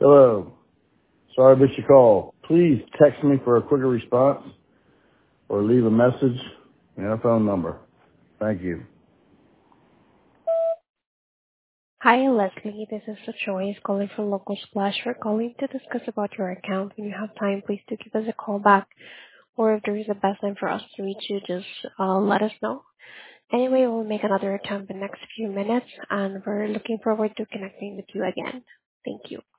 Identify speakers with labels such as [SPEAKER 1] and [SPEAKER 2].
[SPEAKER 1] Hello. Sorry I missed your call. Please text me for a quicker response or leave a message and a phone number. Thank you.
[SPEAKER 2] Hi, Leslie. This is the Joyce calling from Local Splash. We're calling to discuss about your account. When you have time, please do give us a call back. Or if there is a best time for us to reach you, just let us know. Anyway, we'll make another attempt in the next few minutes, and we're looking forward to connecting with you again. Thank you.